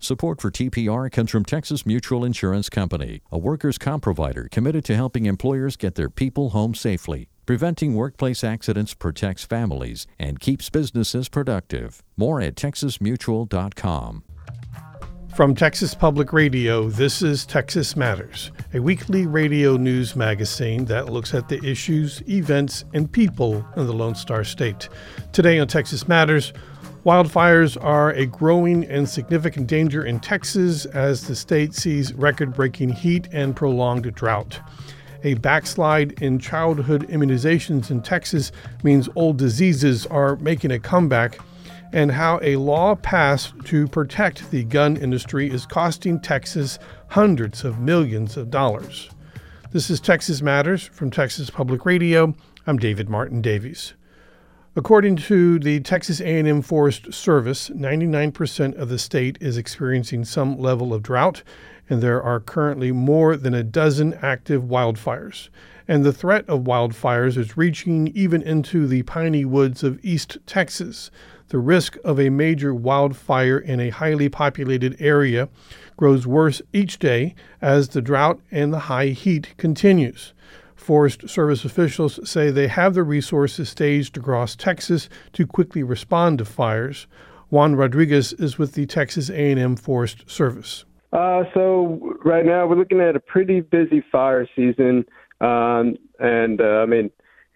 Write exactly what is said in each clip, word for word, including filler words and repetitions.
Support for T P R comes from Texas Mutual Insurance Company, a workers' comp provider committed to helping employers get their people home safely. Preventing workplace accidents protects families and keeps businesses productive. More at texas mutual dot com. From Texas Public Radio, this is Texas Matters, a weekly radio news magazine that looks at the issues, events, and people in the Lone Star State. Today on Texas Matters, wildfires are a growing and significant danger in Texas as the state sees record-breaking heat and prolonged drought. A backslide in childhood immunizations in Texas means old diseases are making a comeback, and how a law passed to protect the gun industry is costing Texas hundreds of millions of dollars. This is Texas Matters from Texas Public Radio. I'm David Martin Davies. According to the Texas A and M Forest Service, ninety-nine percent of the state is experiencing some level of drought, and there are currently more than a dozen active wildfires. And the threat of wildfires is reaching even into the piney woods of East Texas. The risk of a major wildfire in a highly populated area grows worse each day as the drought and the high heat continues. Forest Service officials say they have the resources staged across Texas to quickly respond to fires. Juan Rodriguez is with the Texas A and M Forest Service. Uh, so right now we're looking at a pretty busy fire season, um, and uh, I mean,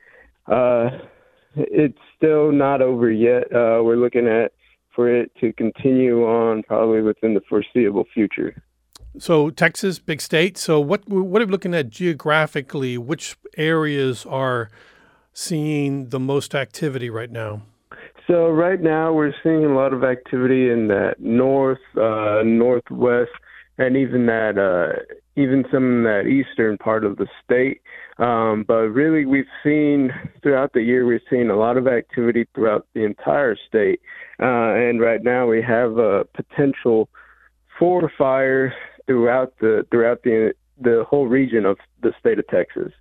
uh, it's still not over yet. Uh, we're looking at for it to continue on probably within the foreseeable future. So Texas, big state. So what what are we looking at geographically? Which areas are seeing the most activity right now? So right now we're seeing a lot of activity in that north, uh, northwest, and even that uh, even some in that eastern part of the state. Um, but really, we've seen throughout the year, we've seen a lot of activity throughout the entire state. Uh, and right now, we have a potential for fire throughout the throughout the the whole region of the state of Texas.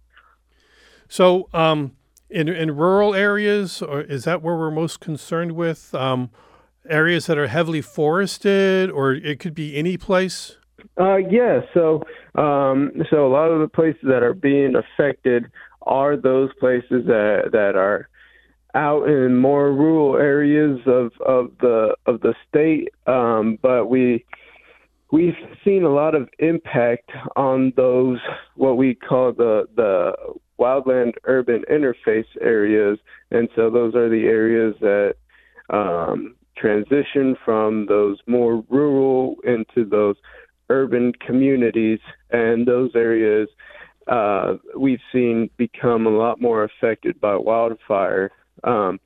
So, um, in in rural areas, or is that where we're most concerned with? Um, areas that are heavily forested, or it could be any place? Uh, yeah, so um, so a lot of the places that are being affected are those places that that are out in more rural areas of, of the of the state. Um, but we we've seen a lot of impact on those what we call the the wildland urban interface areas, and so those are the areas that um, transition from those more rural into those urban communities, and those areas uh, we've seen become a lot more affected by wildfire, um,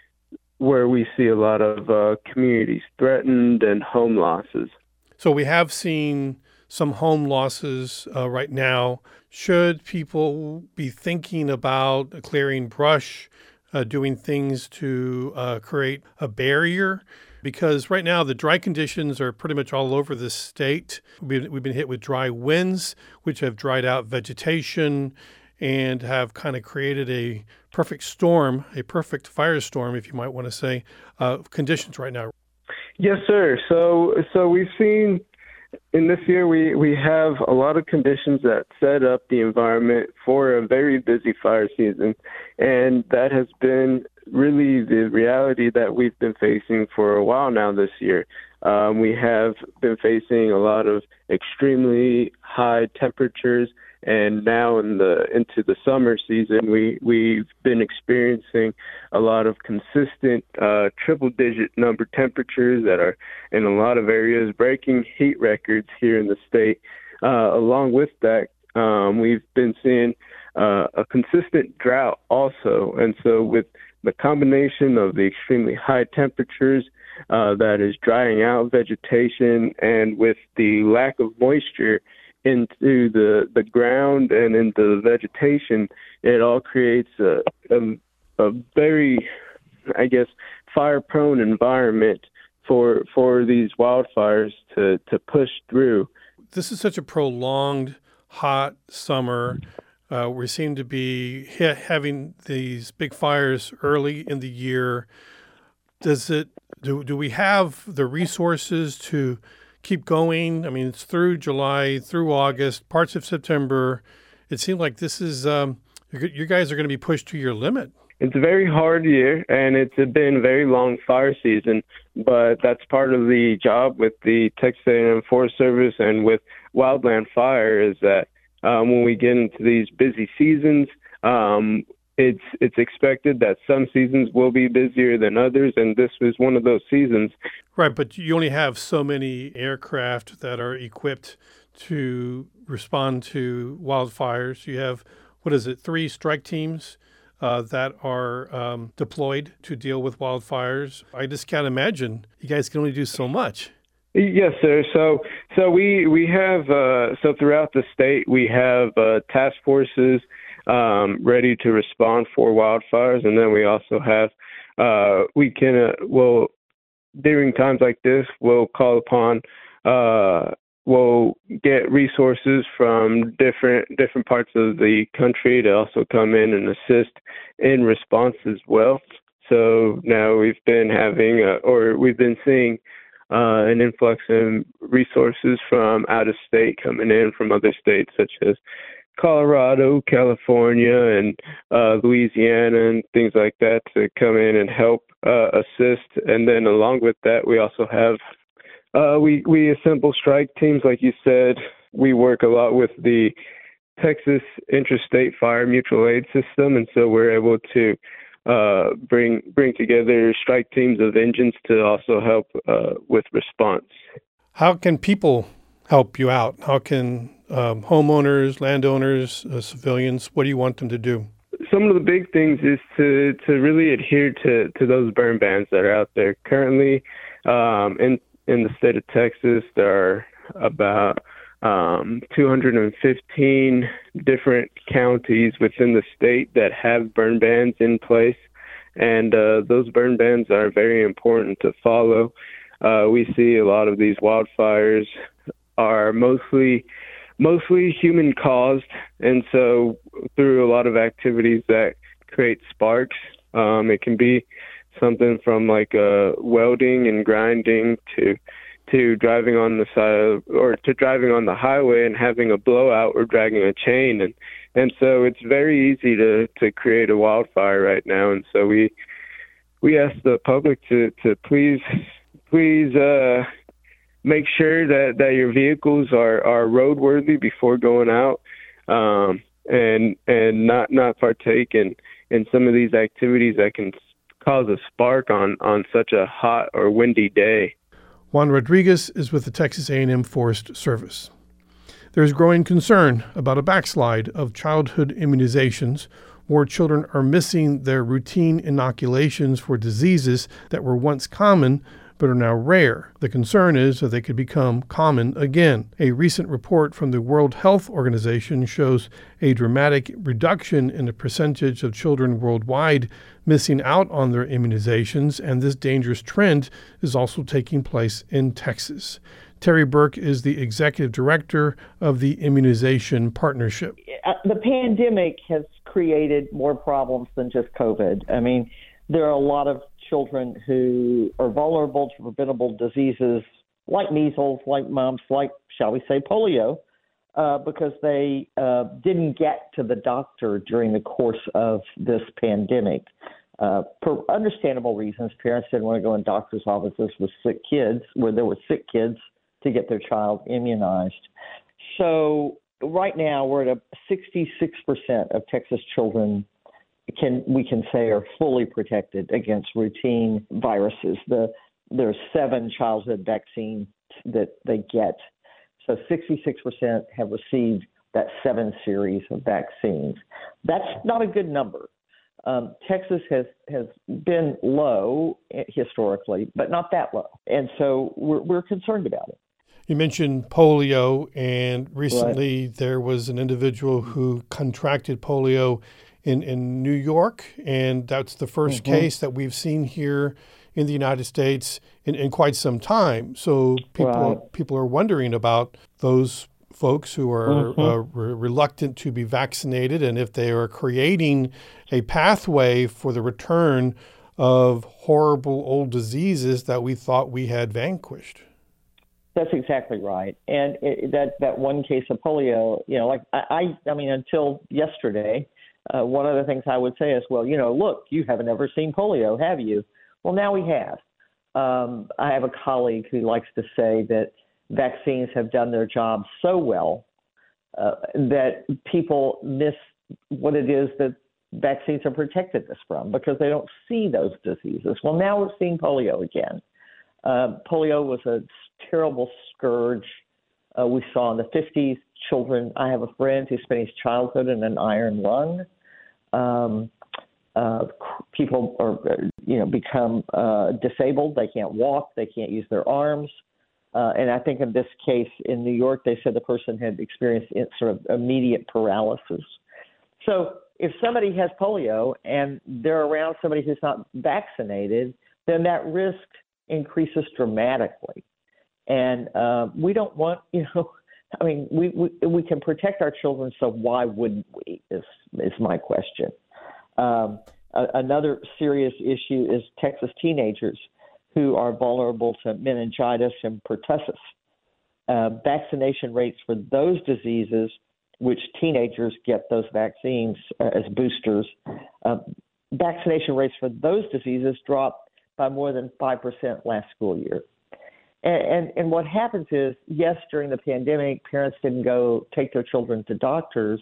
where we see a lot of uh, communities threatened and home losses. So we have seen some home losses uh, right now. Should people be thinking about clearing brush, uh, doing things to uh, create a barrier? Because right now the dry conditions are pretty much all over the state. We've, we've been hit with dry winds, which have dried out vegetation and have kind of created a perfect storm, a perfect firestorm, if you might want to say, uh, conditions right now. Yes, sir. So, so we've seen in this year we, we have a lot of conditions that set up the environment for a very busy fire season, and that has been really the reality that we've been facing for a while now this year. Um, we have been facing a lot of extremely high temperatures, and now in the into the summer season, we, we've been experiencing a lot of consistent uh, triple-digit number temperatures that are in a lot of areas breaking heat records here in the state. Uh, along with that, um, we've been seeing uh, a consistent drought also, and so with the combination of the extremely high temperatures uh, that is drying out vegetation, and with the lack of moisture into the, the ground and into the vegetation, it all creates a, a, a very, I guess, fire-prone environment for for these wildfires to, to push through. This is such a prolonged, hot summer. Uh, we seem to be ha- having these big fires early in the year. Does it? Do do we have the resources to keep going? I mean, it's through July, through August, parts of September. It seems like this is, um, you guys are going to be pushed to your limit. It's a very hard year, and it's been a very long fire season, but that's part of the job with the Texas A and M Forest Service and with Wildland Fire is that um, when we get into these busy seasons, um, it's it's expected that some seasons will be busier than others, and this was one of those seasons. Right, but you only have so many aircraft that are equipped to respond to wildfires. You have, what is it, three strike teams Uh, that are um, deployed to deal with wildfires. I just can't imagine you guys can only do so much. Yes, sir. So, so we we have uh, so throughout the state we have uh, task forces um, ready to respond for wildfires, and then we also have uh, we can uh, well during times like this we'll call upon. Uh, We'll get resources from different different parts of the country to also come in and assist in response as well. So now we've been having, uh, or we've been seeing uh, an influx in resources from out of state coming in from other states such as Colorado, California, and uh, Louisiana, and things like that to come in and help uh, assist. And then along with that, we also have Uh, we, we assemble strike teams, like you said. We work a lot with the Texas Interstate Fire Mutual Aid System, and so we're able to uh, bring bring together strike teams of engines to also help uh, with response. How can people help you out? How can um, homeowners, landowners, uh, civilians, what do you want them to do? Some of the big things is to, to really adhere to, to those burn bans that are out there. Currently, um, in In the state of Texas, there are about um, two hundred fifteen different counties within the state that have burn bans in place, and uh, those burn bans are very important to follow. Uh, we see a lot of these wildfires are mostly mostly human caused, and so through a lot of activities that create sparks, um, it can be something from like uh, welding and grinding to to driving on the side of, or to driving on the highway and having a blowout or dragging a chain, and and so it's very easy to to create a wildfire right now. And so we we ask the public to to please please uh, make sure that, that your vehicles are, are roadworthy before going out, um, and and not not partake in, in some of these activities that can cause a spark on, on such a hot or windy day. Juan Rodriguez is with the Texas A and M Forest Service. There is growing concern about a backslide of childhood immunizations. More children are missing their routine inoculations for diseases that were once common but are now rare. The concern is that they could become common again. A recent report from the World Health Organization shows a dramatic reduction in the percentage of children worldwide missing out on their immunizations, and this dangerous trend is also taking place in Texas. Terry Burke is the executive director of the Immunization Partnership. The pandemic has created more problems than just COVID. I mean, there are a lot of children who are vulnerable to preventable diseases like measles, like mumps, like, shall we say, polio, uh, because they uh, didn't get to the doctor during the course of this pandemic. Uh, for understandable reasons, parents didn't want to go in doctor's offices with sick kids, where there were sick kids, to get their child immunized. So right now we're at a sixty-six percent of Texas children can we can say are fully protected against routine viruses. The there are seven childhood vaccines that they get. So sixty-six percent have received that seven series of vaccines. That's not a good number. Um, Texas has, has been low historically, but not that low. And so we're, we're concerned about it. You mentioned polio, and recently Right. there was an individual who contracted polio in, in New York, and that's the first Mm-hmm. case that we've seen here in the United States in, in quite some time. So people Right. people are wondering about those folks who are Mm-hmm. uh, re- reluctant to be vaccinated, and if they are creating a pathway for the return of horrible old diseases that we thought we had vanquished. That's exactly right. And it, that that one case of polio, you know, like I, I, I mean, until yesterday, uh, one of the things I would say is, well, you know, look, you haven't ever seen polio, have you? Well, now we have. Um, I have a colleague who likes to say that vaccines have done their job so well uh, that people miss what it is that vaccines are protected us from because they don't see those diseases. Well, now we're seeing polio again. Uh, polio was a terrible scourge uh, we saw in the fifties. Children, I have a friend who spent his childhood in an iron lung. Um, uh, people are, you know, become uh, disabled. They can't walk. They can't use their arms. Uh, and I think in this case in New York, they said the person had experienced sort of immediate paralysis. So if somebody has polio and they're around somebody who's not vaccinated, then that risk increases dramatically. And uh, we don't want, you know, I mean, we, we we can protect our children, so why wouldn't we, is, is my question. Um, a, another serious issue is Texas teenagers who are vulnerable to meningitis and pertussis. Uh, vaccination rates for those diseases, which teenagers get those vaccines uh, as boosters, uh, vaccination rates for those diseases dropped by more than five percent last school year. And, and, and what happens is, yes, during the pandemic, parents didn't go take their children to doctors,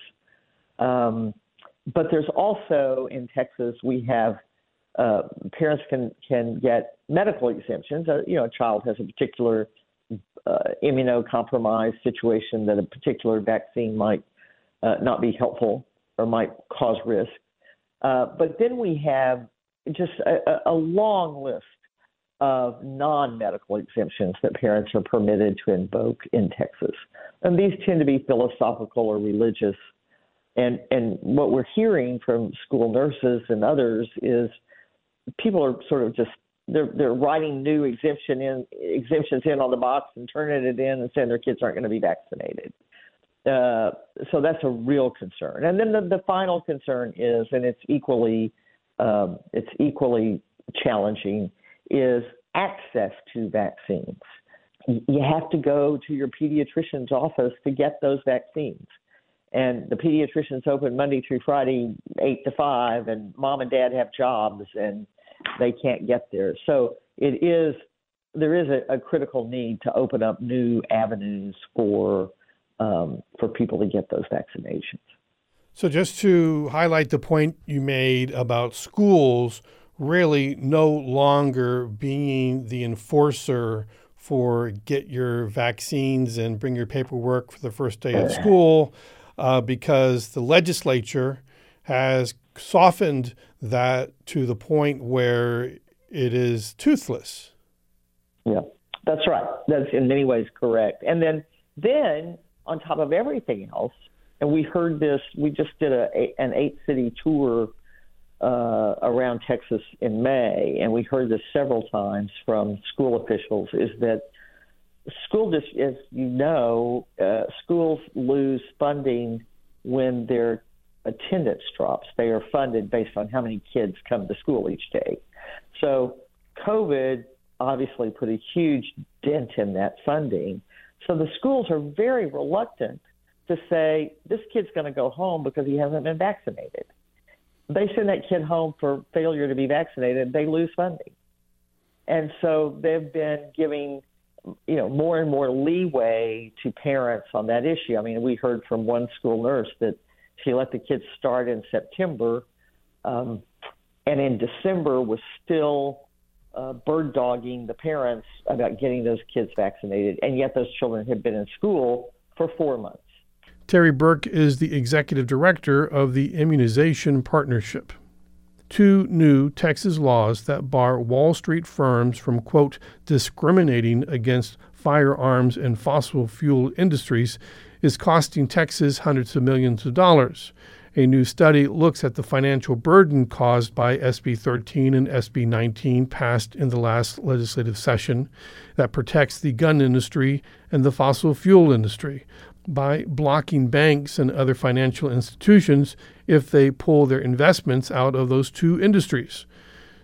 um, but there's also, in Texas, we have uh, parents can, can get medical exemptions. Uh, you know, a child has a particular uh, immunocompromised situation that a particular vaccine might uh, not be helpful or might cause risk. Uh, but then we have just a, a long list of non-medical exemptions that parents are permitted to invoke in Texas. And these tend to be philosophical or religious. And and what we're hearing from school nurses and others is people are sort of just, they're they're writing new exemption in exemptions in on the box and turning it in and saying their kids aren't going to be vaccinated. Uh, so that's a real concern. And then the, the final concern is, and it's equally um, it's equally challenging, is access to vaccines. You have to go to your pediatrician's office to get those vaccines. And the pediatrician's open Monday through Friday, eight to five, and mom and dad have jobs and they can't get there. So it is, there is a, a critical need to open up new avenues for um, for people to get those vaccinations. So just to highlight the point you made about schools really no longer being the enforcer for get your vaccines and bring your paperwork for the first day of school, uh, because the legislature has softened that to the point where it is toothless. Yeah, that's right. That's in many ways correct. And then, then on top of everything else, and we heard this, we just did a, a an eight-city tour Uh, around Texas in May, and we heard this several times from school officials, is that school, dis- as you know, uh, schools lose funding when their attendance drops. They are funded based on how many kids come to school each day. So COVID obviously put a huge dent in that funding. So the schools are very reluctant to say, this kid's going to go home because he hasn't been vaccinated. They send that kid home for failure to be vaccinated, they lose funding. And so they've been giving, you know, more and more leeway to parents on that issue. I mean, we heard from one school nurse that she let the kids start in September, um, and in December was still uh, bird dogging the parents about getting those kids vaccinated, and yet those children had been in school for four months. Terry Burke is the executive director of the Immunization Partnership. Two new Texas laws that bar Wall Street firms from, quote, discriminating against firearms and fossil fuel industries is costing Texas hundreds of millions of dollars. A new study looks at the financial burden caused by S B thirteen and S B nineteen passed in the last legislative session that protects the gun industry and the fossil fuel industry by blocking banks and other financial institutions if they pull their investments out of those two industries.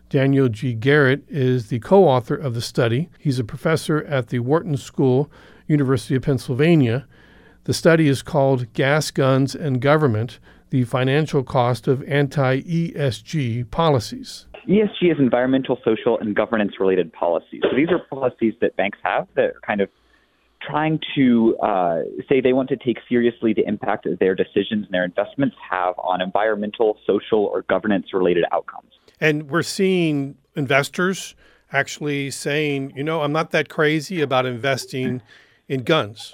Daniel G. Garrett is the co-author of the study. He's a professor at the Wharton School, University of Pennsylvania. The study is called Gas, Guns, and Government, the Financial Cost of Anti-E S G Policies. E S G is environmental, social, and governance-related policies. So these are policies that banks have that are kind of trying to uh, say they want to take seriously the impact that their decisions and their investments have on environmental, social, or governance-related outcomes. And we're seeing investors actually saying, you know, I'm not that crazy about investing in guns.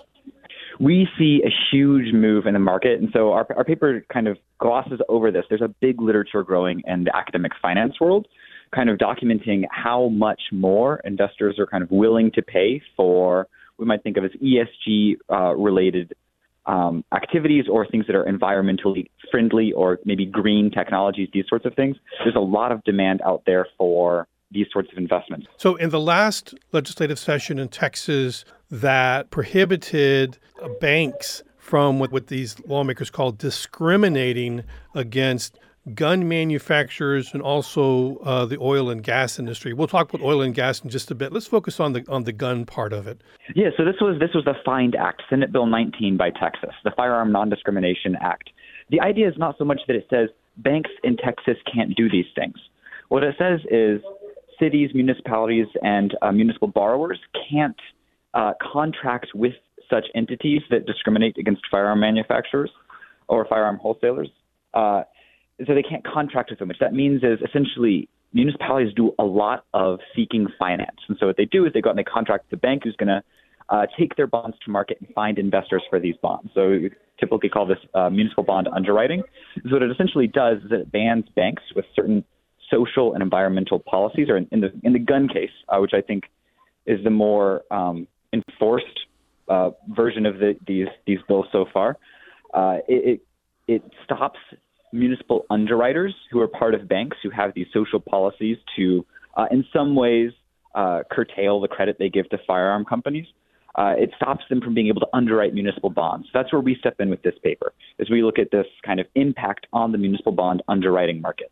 We see a huge move in the market. And so our, our paper kind of glosses over this. There's a big literature growing in the academic finance world, kind of documenting how much more investors are kind of willing to pay for what we might think of as E S G uh, related um, activities or things that are environmentally friendly or maybe green technologies, these sorts of things. There's a lot of demand out there for these sorts of investments. So in the last legislative session in Texas that prohibited uh, banks from what, what these lawmakers call discriminating against gun manufacturers and also uh, the oil and gas industry. We'll talk about oil and gas in just a bit. Let's focus on the on the gun part of it. Yeah, so this was this was the FIND Act, Senate Bill nineteen by Texas, the Firearm Non-Discrimination Act. The idea is not so much that it says banks in Texas can't do these things. What it says is cities, municipalities, and uh, municipal borrowers can't uh, contract with such entities that discriminate against firearm manufacturers or firearm wholesalers. Uh, so they can't contract with them, which that means is essentially municipalities do a lot of seeking finance. And so what they do is they go out and they contract with the bank who's going to uh, take their bonds to market and find investors for these bonds. So we typically call this uh, municipal bond underwriting. So what it essentially does is it bans banks with certain social and environmental policies, or in, in the in the gun case, uh, which I think is the more um, enforced uh, version of the, these these bills so far. Uh, it, it it stops municipal underwriters who are part of banks who have these social policies to, uh, in some ways, uh, curtail the credit they give to firearm companies. Uh, it stops them from being able to underwrite municipal bonds. That's where we step in with this paper, is we look at this kind of impact on the municipal bond underwriting market.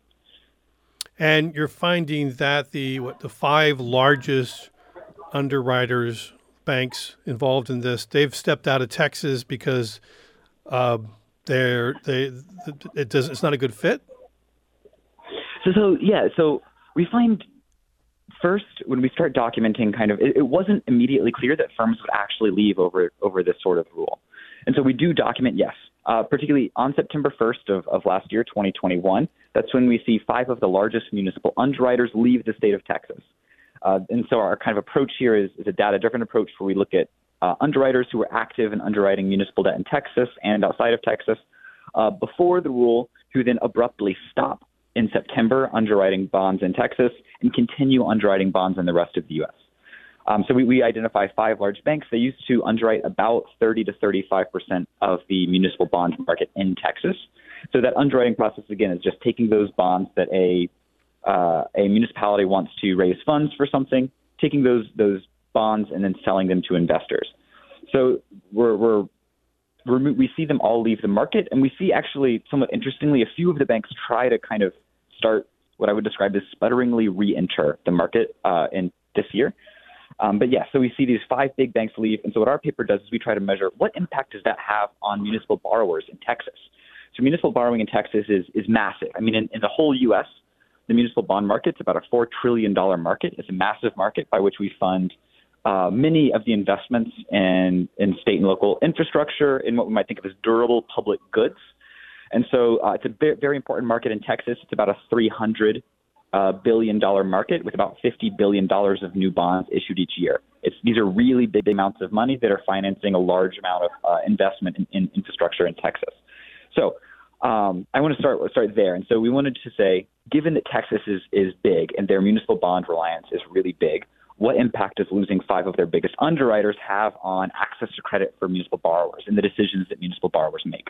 And you're finding that the what the five largest underwriters, banks involved in this, they've stepped out of Texas because uh, they're they it does it's not a good fit. So, so yeah, so we find first when we start documenting, kind of it, it wasn't immediately clear that firms would actually leave over over this sort of rule, and so we do document yes. Uh, particularly on September first of, of last year, twenty twenty-one, that's when we see five of the largest municipal underwriters leave the state of Texas. Uh, and so our kind of approach here is, is a data-driven approach where we look at uh, underwriters who were active in underwriting municipal debt in Texas and outside of Texas uh, before the rule, who then abruptly stop in September underwriting bonds in Texas and continue underwriting bonds in the rest of the U S. Um, so we, we identify five large banks. They used to underwrite about thirty to thirty-five percent of the municipal bond market in Texas. So that underwriting process, again, is just taking those bonds that a uh, a municipality wants to raise funds for something, taking those those bonds and then selling them to investors. So we're, we're, we're we see them all leave the market, and we see actually, somewhat interestingly, a few of the banks try to kind of start what I would describe as sputteringly re-enter the market uh, in this year. Um, but yeah, so we see these five big banks leave. And so what our paper does is we try to measure what impact does that have on municipal borrowers in Texas. So municipal borrowing in Texas is is massive. I mean, in, in the whole U S, the municipal bond market's about a four trillion dollars market. It's a massive market by which we fund uh, many of the investments in, in state and local infrastructure, in what we might think of as durable public goods. And so uh, it's a very, very important market in Texas. It's about a three hundred Uh, billion dollar market with about fifty billion dollars of new bonds issued each year. It's, these are really big amounts of money that are financing a large amount of uh, investment in, in infrastructure in Texas. So um, I want to start start there. And so we wanted to say, given that Texas is, is big and their municipal bond reliance is really big, what impact does losing five of their biggest underwriters have on access to credit for municipal borrowers and the decisions that municipal borrowers make?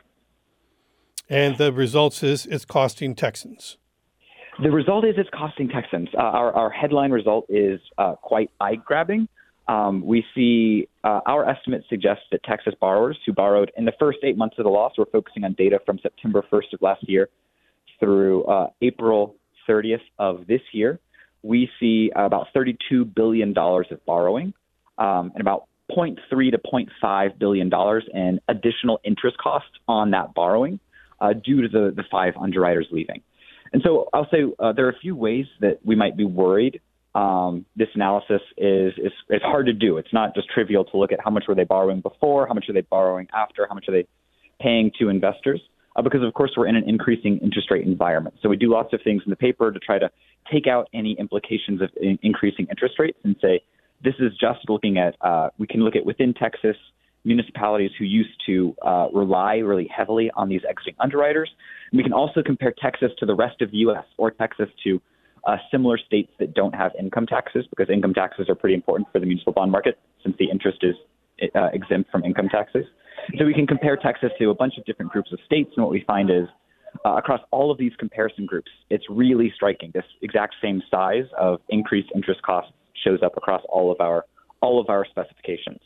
And the results is it's costing Texans. The result is it's costing Texans. Uh, our, our headline result is uh, quite eye-grabbing. Um, we see uh, our estimates suggest that Texas borrowers who borrowed in the first eight months of the law, so we're focusing on data from September first of last year through uh, April thirtieth of this year, we see about thirty-two billion dollars of borrowing um, and about zero point three to zero point five billion dollars in additional interest costs on that borrowing uh, due to the, the five underwriters leaving. And so I'll say uh, there are a few ways that we might be worried. Um, this analysis is, is it's hard to do. It's not just trivial to look at how much were they borrowing before, how much are they borrowing after, how much are they paying to investors, uh, because, of course, we're in an increasing interest rate environment. So we do lots of things in the paper to try to take out any implications of in- increasing interest rates and say this is just looking at uh, we can look at within Texas municipalities who used to uh, rely really heavily on these exiting underwriters. And we can also compare Texas to the rest of the U S or Texas to uh, similar states that don't have income taxes, because income taxes are pretty important for the municipal bond market since the interest is uh, exempt from income taxes. So we can compare Texas to a bunch of different groups of states, and what we find is uh, across all of these comparison groups, it's really striking. This exact same size of increased interest costs shows up across all of our all of our specifications.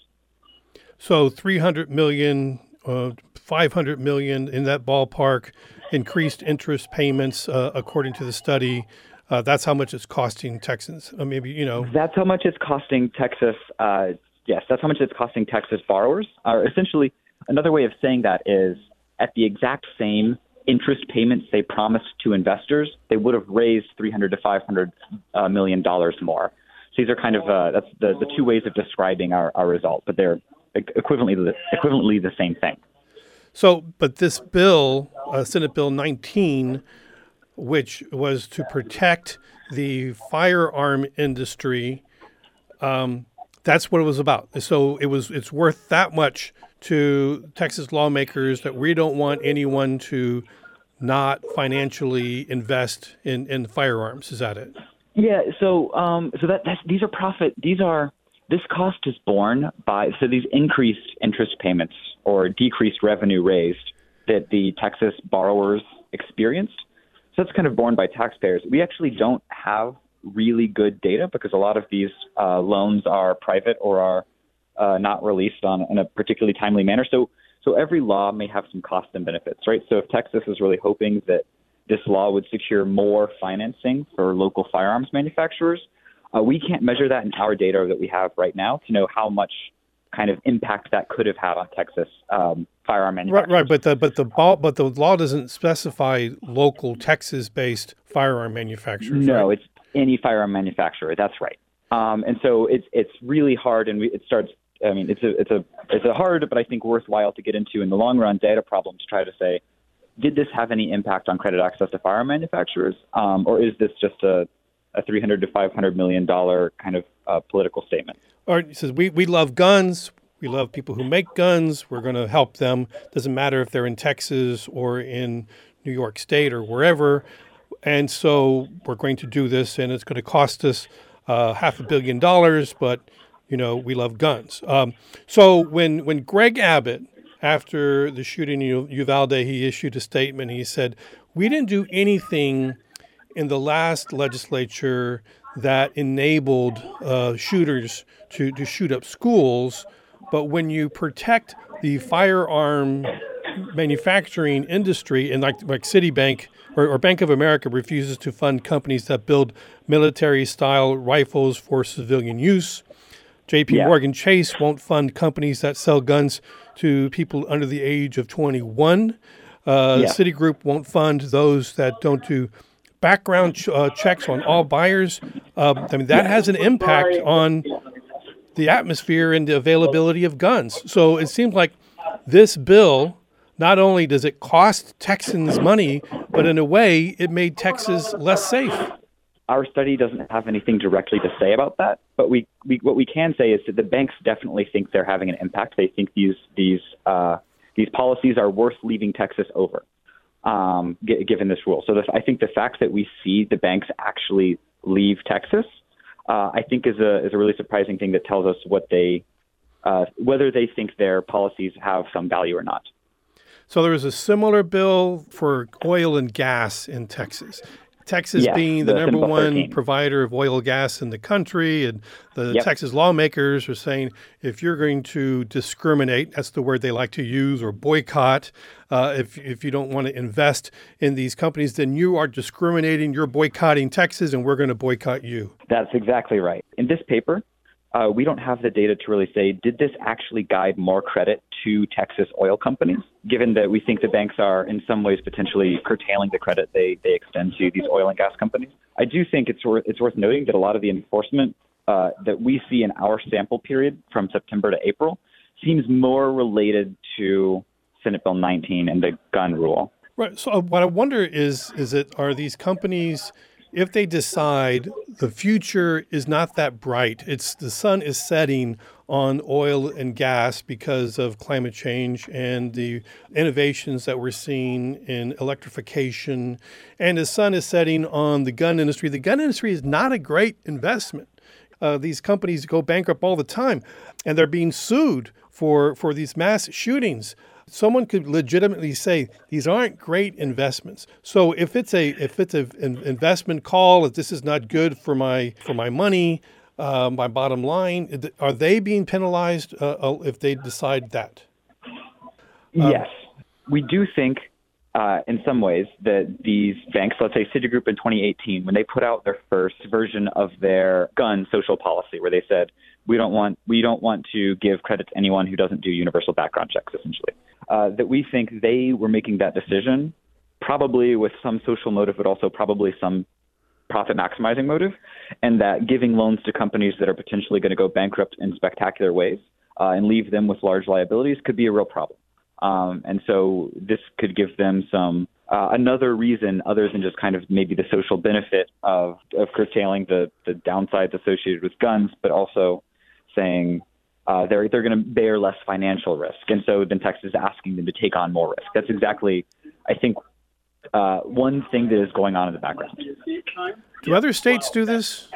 So three hundred million, uh, five hundred million in that ballpark, increased interest payments, uh, according to the study. Uh, that's how much it's costing Texans. Uh, maybe, you know. That's how much it's costing Texas. Uh, yes, that's how much it's costing Texas borrowers. Uh, essentially, another way of saying that is at the exact same interest payments they promised to investors, they would have raised three hundred to five hundred uh, million dollars more. So these are kind of uh, that's the, the two ways of describing our, our result, but they're equivalently the, equivalently the same thing. So, but this bill, uh, Senate Bill nineteen, which was to protect the firearm industry, um, that's what it was about. So it was it's worth that much to Texas lawmakers that we don't want anyone to not financially invest in, in firearms. Is that it? Yeah. So um, so that that's, these are profit. These are this cost is borne by so these increased interest payments or decreased revenue raised that the Texas borrowers experienced. So that's kind of borne by taxpayers. We actually don't have really good data because a lot of these uh, loans are private or are uh, not released on in a particularly timely manner. So so every law may have some costs and benefits, right? So if Texas is really hoping that this law would secure more financing for local firearms manufacturers, uh, we can't measure that in our data that we have right now to know how much kind of impact that could have had on Texas um, firearm manufacturers. Right, right, but the but the ball, but the law doesn't specify local Texas-based firearm manufacturers. No, right? It's any firearm manufacturer. That's right. Um, and so it's it's really hard, and we, it starts. I mean, it's a it's a it's a hard, but I think worthwhile to get into in the long run data problem to try to say, did this have any impact on credit access to firearm manufacturers, um, or is this just a a three hundred to five hundred million dollar kind of uh, political statement? Or he says, we, we love guns. We love people who make guns. We're going to help them. Doesn't matter if they're in Texas or in New York State or wherever. And so we're going to do this, and it's going to cost us uh, half a billion dollars, but, you know, we love guns. Um, so when, when Greg Abbott, after the shooting in Uvalde, he issued a statement. He said, we didn't do anything in the last legislature that enabled uh, shooters to, to shoot up schools. But when you protect the firearm manufacturing industry, and like, like Citibank or, or Bank of America refuses to fund companies that build military-style rifles for civilian use. J P yeah. Morgan Chase won't fund companies that sell guns to people under the age of twenty-one. Uh, yeah. Citigroup won't fund those that don't do background ch- uh, checks on all buyers. Um, I mean, that has an impact on the atmosphere and the availability of guns. So it seems like this bill, not only does it cost Texans money, but in a way it made Texas less safe. Our study doesn't have anything directly to say about that, but we, we what we can say is that the banks definitely think they're having an impact. They think these these uh, these policies are worth leaving Texas over, um, g- given this rule. So the, I think the fact that we see the banks actually leave Texas, uh, I think is a is a really surprising thing that tells us what they uh, whether they think their policies have some value or not. So there was a similar bill for oil and gas in Texas. Texas yes, being the, the number one thirteen provider of oil and gas in the country, and the Yep. Texas lawmakers are saying if you're going to discriminate, that's the word they like to use, or boycott, uh, if if you don't want to invest in these companies, then you are discriminating. You're boycotting Texas, and we're going to boycott you. That's exactly right. In this paper, uh, we don't have the data to really say, did this actually guide more credit to Texas oil companies, given that we think the banks are in some ways potentially curtailing the credit they, they extend to these oil and gas companies? I do think it's worth, it's worth noting that a lot of the enforcement uh, that we see in our sample period from September to April seems more related to Senate Bill nineteen and the gun rule. Right. So what I wonder is, is it are these companies, if they decide the future is not that bright, it's the sun is setting on oil and gas because of climate change and the innovations that we're seeing in electrification, and the sun is setting on the gun industry. The gun industry is not a great investment. Uh, these companies go bankrupt all the time, and they're being sued for, for these mass shootings. Someone could legitimately say these aren't great investments. So if it's a if it's an investment call, if this is not good for my for my money, uh, my bottom line, are they being penalized uh, if they decide that? Um, yes, we do think uh, in some ways that these banks, let's say Citigroup in twenty eighteen, when they put out their first version of their gun social policy, where they said we don't want we don't want to give credit to anyone who doesn't do universal background checks, essentially. Uh, that we think they were making that decision probably with some social motive, but also probably some profit maximizing motive, and that giving loans to companies that are potentially going to go bankrupt in spectacular ways uh, and leave them with large liabilities could be a real problem. Um, and so this could give them some uh, another reason other than just kind of maybe the social benefit of, of curtailing the, the downsides associated with guns, but also saying, Uh, they're they're going to bear less financial risk. And so then Texas is asking them to take on more risk. That's exactly, I think, uh, one thing that is going on in the background. Do other states do this?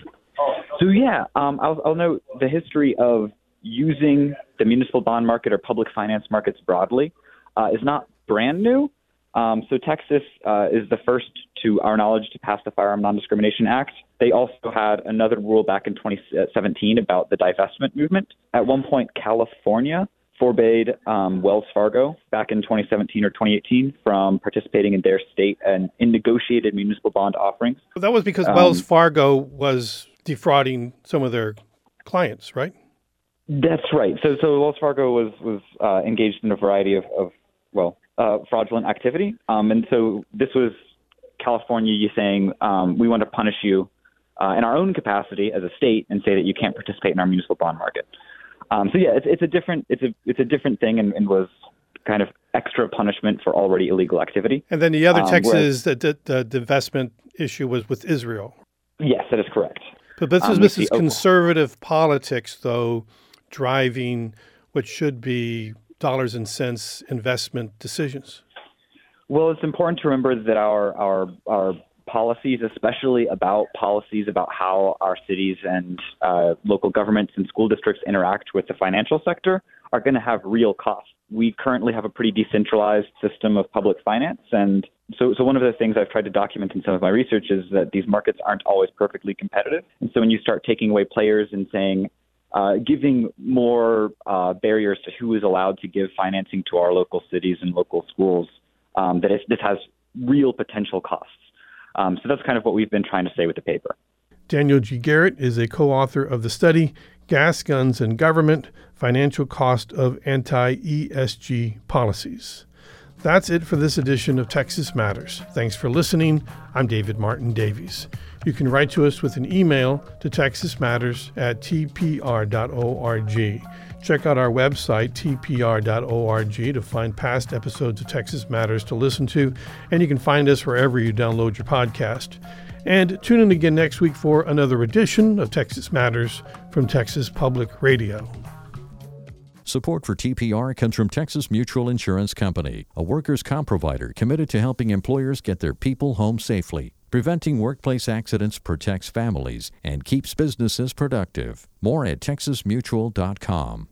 So, yeah, um, I'll, I'll note the history of using the municipal bond market or public finance markets broadly uh, is not brand new. Um, so Texas uh, is the first, to our knowledge, to pass the Firearm Non-Discrimination Act. They also had another rule back in twenty seventeen about the divestment movement. At one point, California forbade um, Wells Fargo back in twenty seventeen or twenty eighteen from participating in their state and in negotiated municipal bond offerings. That was because um, Wells Fargo was defrauding some of their clients, right? That's right. So, so Wells Fargo was was uh, engaged in a variety of, of well, uh, fraudulent activity, um, and so this was California saying um, we want to punish you uh, in our own capacity as a state and say that you can't participate in our municipal bond market. Um, so yeah, it's, it's a different it's a it's a different thing and, and was kind of extra punishment for already illegal activity. And then the other um, Texas the, the, the divestment issue was with Israel. Yes, that is correct. But this is, um, this is conservative politics, though, driving what should be dollars and cents investment decisions. Well, it's important to remember that our our our policies, especially about policies about how our cities and uh, local governments and school districts interact with the financial sector, are going to have real costs. We currently have a pretty decentralized system of public finance, and so so one of the things I've tried to document in some of my research is that these markets aren't always perfectly competitive. And so when you start taking away players and saying, uh, giving more uh, barriers to who is allowed to give financing to our local cities and local schools, um, that it's, this has real potential costs. Um, so that's kind of what we've been trying to say with the paper. Daniel G. Garrett is a co-author of the study, Gas, Guns, and Government, Financial Cost of Anti-E S G Policies. That's it for this edition of Texas Matters. Thanks for listening. I'm David Martin Davies. You can write to us with an email to texas matters at t p r dot org. Check out our website, t p r dot org, to find past episodes of Texas Matters to listen to, and you can find us wherever you download your podcast. And tune in again next week for another edition of Texas Matters from Texas Public Radio. Support for T P R comes from Texas Mutual Insurance Company, a workers' comp provider committed to helping employers get their people home safely. Preventing workplace accidents protects families and keeps businesses productive. More at texas mutual dot com.